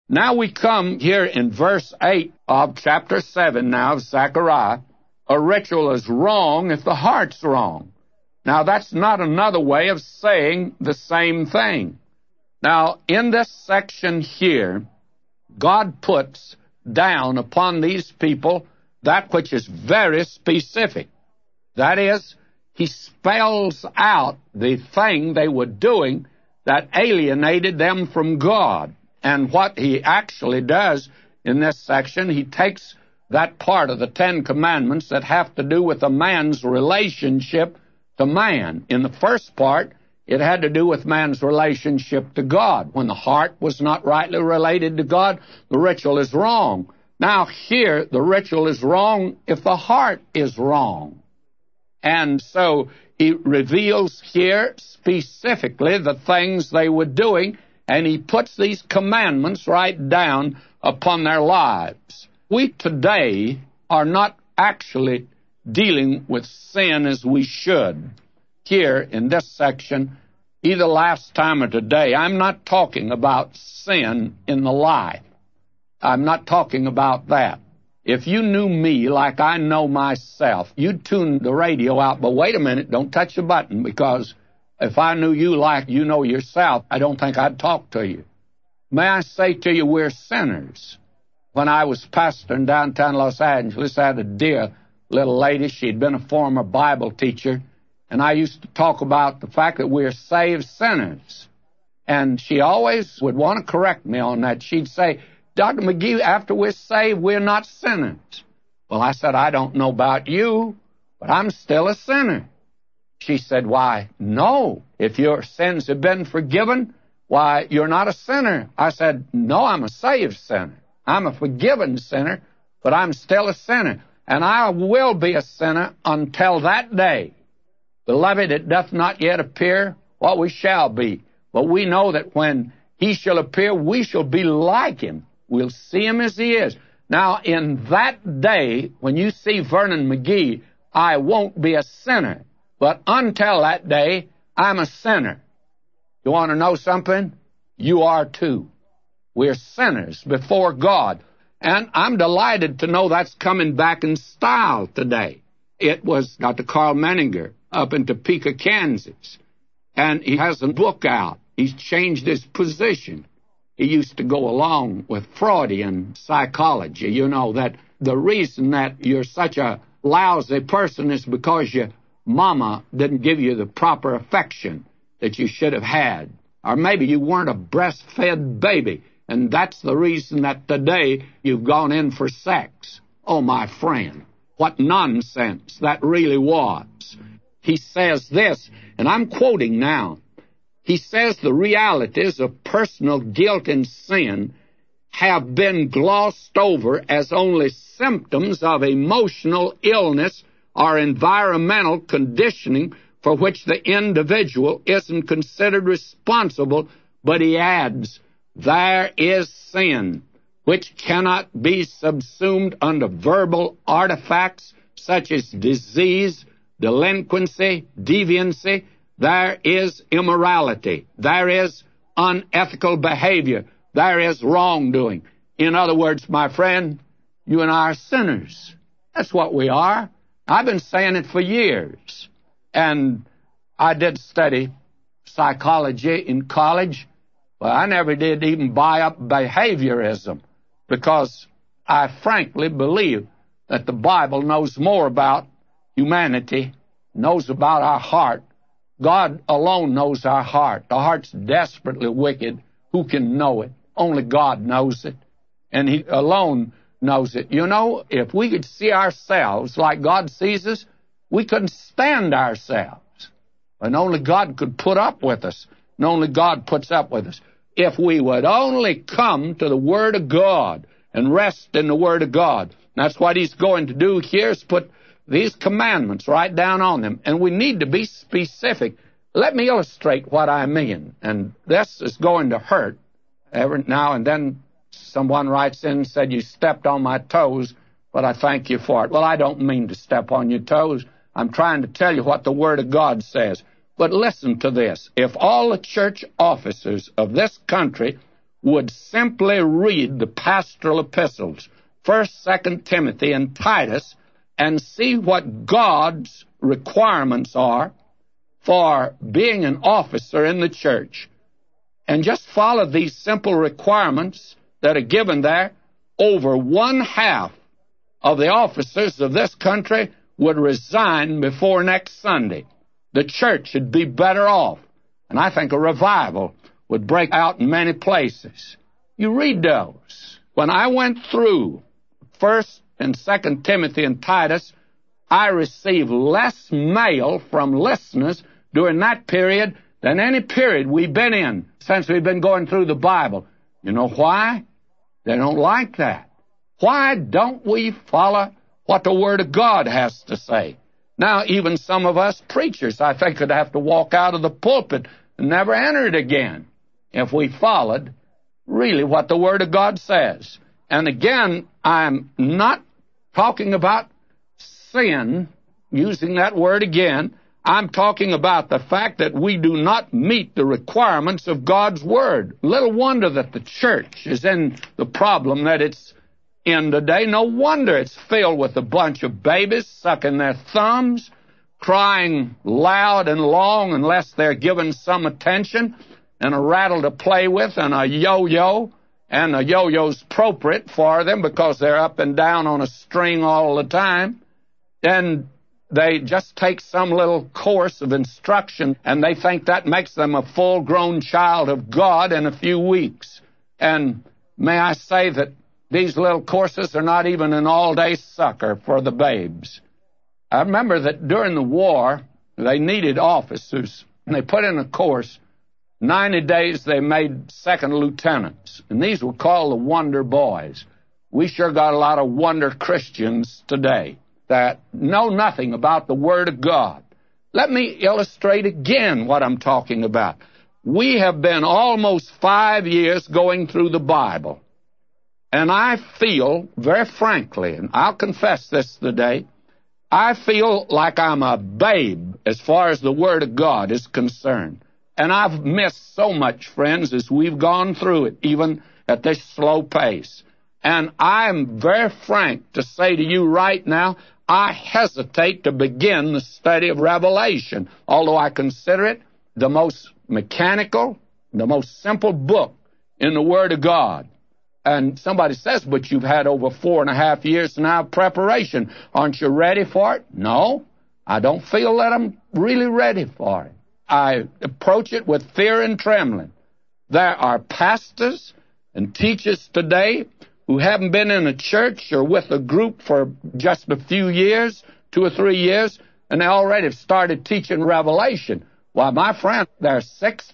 Now we come here in verse 8 of chapter 7 now of Zechariah. A ritual is wrong if the heart's wrong. Now that's not another way of saying the same thing. Now in this section here, God puts down upon these people that which is very specific. That is, he spells out the thing they were doing that alienated them from God. And what he actually does in this section, he takes that part of the Ten Commandments that have to do with a man's relationship to man. In the first part, it had to do with man's relationship to God. When the heart was not rightly related to God, the ritual is wrong. Now here, the ritual is wrong if the heart is wrong. And so he reveals here specifically the things they were doing, and he puts these commandments right down upon their lives. We today are not actually dealing with sin as we should. Here in this section, either last time or today, I'm not talking about sin in the life. I'm not talking about that. If you knew me like I know myself, you'd tune the radio out. But wait a minute, don't touch the button, because if I knew you like you know yourself, I don't think I'd talk to you. May I say to you, we're sinners. When I was pastor in downtown Los Angeles, I had a dear little lady. She'd been a former Bible teacher, and I used to talk about the fact that we're saved sinners. And she always would want to correct me on that. She'd say, Dr. McGee, after we're saved, we're not sinners. Well, I said, I don't know about you, but I'm still a sinner. She said, why, no. If your sins have been forgiven, why, you're not a sinner. I said, no, I'm a saved sinner. I'm a forgiven sinner, but I'm still a sinner. And I will be a sinner until that day. Beloved, it doth not yet appear what we shall be. But we know that when he shall appear, we shall be like him. We'll see him as he is. Now, in that day, when you see Vernon McGee, I won't be a sinner. But until that day, I'm a sinner. You want to know something? You are too. We're sinners before God. And I'm delighted to know that's coming back in style today. It was Dr. Carl Menninger up in Topeka, Kansas. And he has a book out. He's changed his position. He used to go along with Freudian psychology. You know, that the reason that you're such a lousy person is because your mama didn't give you the proper affection that you should have had. Or maybe you weren't a breastfed baby, and that's the reason that today you've gone in for sex. Oh, my friend, what nonsense that really was. He says this, and I'm quoting now. He says the realities of personal guilt and sin have been glossed over as only symptoms of emotional illness or environmental conditioning for which the individual isn't considered responsible, but he adds, there is sin, which cannot be subsumed under verbal artifacts such as disease, delinquency, deviancy. There is immorality. There is unethical behavior. There is wrongdoing. In other words, my friend, you and I are sinners. That's what we are. I've been saying it for years. And I did study psychology in college, but I never did even buy up behaviorism, because I frankly believe that the Bible knows more about humanity, knows about our heart. God alone knows our heart. The heart's desperately wicked. Who can know it? Only God knows it. And he alone knows it. You know, if we could see ourselves like God sees us, we couldn't stand ourselves. And only God could put up with us. And only God puts up with us. If we would only come to the Word of God and rest in the Word of God. That's what he's going to do here, is put these commandments right down on them. And we need to be specific. Let me illustrate what I mean. And this is going to hurt. Every now and then someone writes in and said, you stepped on my toes, but I thank you for it. Well, I don't mean to step on your toes. I'm trying to tell you what the Word of God says. But listen to this. If all the church officers of this country would simply read the pastoral epistles, 1st, 2nd Timothy, and Titus, and see what God's requirements are for being an officer in the church, and just follow these simple requirements that are given there, over 1/2 of the officers of this country would resign before next Sunday. The church would be better off, and I think a revival would break out in many places. You read those. When I went through 1st and 2nd Timothy and Titus, I received less mail from listeners during that period than any period we've been in since we've been going through the Bible. You know why? They don't like that. Why don't we follow what the Word of God has to say? Now, even some of us preachers, I think, would have to walk out of the pulpit and never enter it again if we followed really what the Word of God says. And again, I'm not talking about sin, using that word again. I'm talking about the fact that we do not meet the requirements of God's Word. Little wonder that the church is in the problem that it's in today. No wonder it's filled with a bunch of babies sucking their thumbs, crying loud and long unless they're given some attention, and a rattle to play with, and a yo-yo, and a yo-yo's appropriate for them because they're up and down on a string all the time. And they just take some little course of instruction, and they think that makes them a full-grown child of God in a few weeks. And may I say that these little courses are not even an all-day sucker for the babes. I remember that during the war, they needed officers, and they put in a course. 90 days they made second lieutenants, and these were called the Wonder Boys. We sure got a lot of wonder Christians today that know nothing about the Word of God. Let me illustrate again what I'm talking about. We have been almost 5 years going through the Bible, and I feel, very frankly, and I'll confess this today, I feel like I'm a babe as far as the Word of God is concerned. And I've missed so much, friends, as we've gone through it, even at this slow pace. And I'm very frank to say to you right now, I hesitate to begin the study of Revelation, although I consider it the most mechanical, the most simple book in the Word of God. And somebody says, but you've had over 4.5 years now of preparation. Aren't you ready for it? No, I don't feel that I'm really ready for it. I approach it with fear and trembling. There are pastors and teachers today who haven't been in a church or with a group for just a few years, 2 or 3 years, and they already have started teaching Revelation. Why, my friend, there are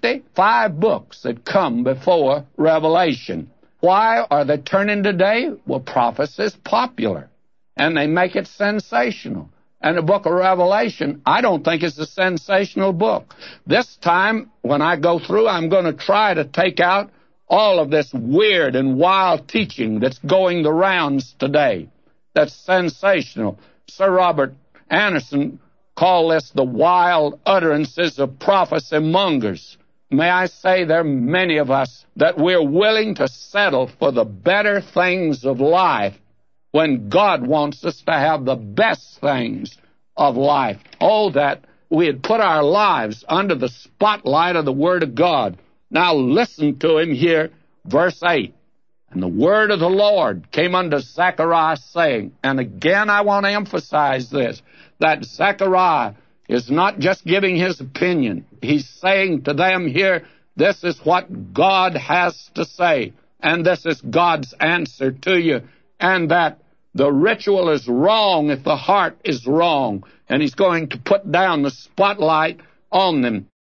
65 books that come before Revelation. Why are they turning today? Well, prophecy is popular, and they make it sensational. And the book of Revelation, I don't think it's a sensational book. This time, when I go through, I'm going to try to take out all of this weird and wild teaching that's going the rounds today. That's sensational. Sir Robert Anderson called this the wild utterances of prophecy mongers. May I say there are many of us that we're willing to settle for the better things of life when God wants us to have the best things of life. Oh, that we had put our lives under the spotlight of the Word of God. Now listen to him here, verse 8. And the word of the Lord came unto Zechariah, saying, and again I want to emphasize this, that Zechariah is not just giving his opinion. He's saying to them here, this is what God has to say, and this is God's answer to you, and that the ritual is wrong if the heart is wrong, and he's going to put down the spotlight on them.